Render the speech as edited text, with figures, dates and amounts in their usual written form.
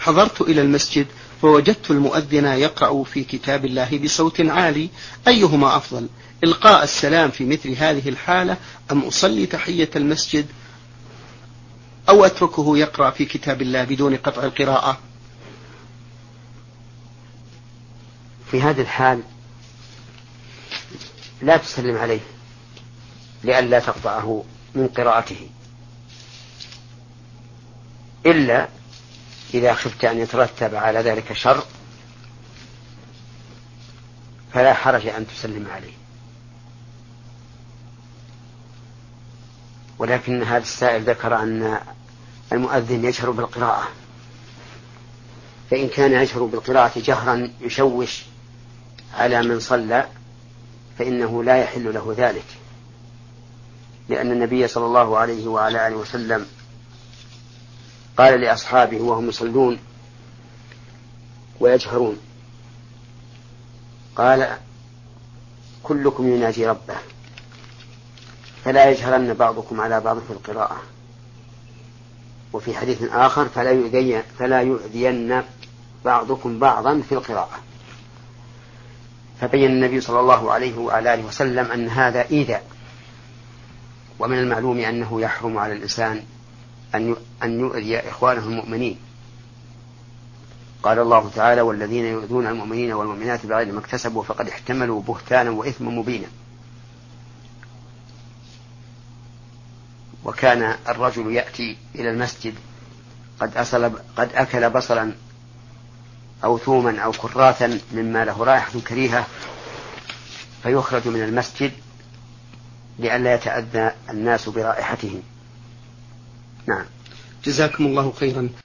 حضرت إلى المسجد ووجدت المؤذن يقرأ في كتاب الله بصوت عالي، أيهما أفضل، إلقاء السلام في مثل هذه الحالة أم أصلي تحية المسجد أو أتركه يقرأ في كتاب الله بدون قطع القراءة؟ في هذه الحال لا تسلم عليه لئلا تقطعه من قراءته، إلا إذا خفت أن يترتب على ذلك شر فلا حرج أن تسلم عليه. ولكن هذا السائل ذكر أن المؤذن يجهر بالقراءة، فإن كان يجهر بالقراءة جهرا يشوش على من صلى فإنه لا يحل له ذلك، لأن النبي صلى الله عليه وعلى آله وسلم قال لأصحابه وهم يصلون ويجهرون، قال كلكم يناجي ربه فلا يجهرن بعضكم على بعض في القراءة. وفي حديث آخر فلا يؤذين بعضكم بعضا في القراءة. فبين النبي صلى الله عليه وعلى آله وسلم أن هذا إيذاء، ومن المعلوم أنه يحرم على الإنسان أن يؤذي إخوانه المؤمنين. قال الله تعالى والذين يؤذون المؤمنين والمؤمنات بغير ما اكتسبوا فقد احتملوا بهتانا وإثما مبينا. وكان الرجل يأتي إلى المسجد قد أكل بصلا أو ثوما أو كراثا مما له رائحة كريهة فيخرج من المسجد لئلا يتأذى الناس برائحته. نعم. جزاكم الله خيرا.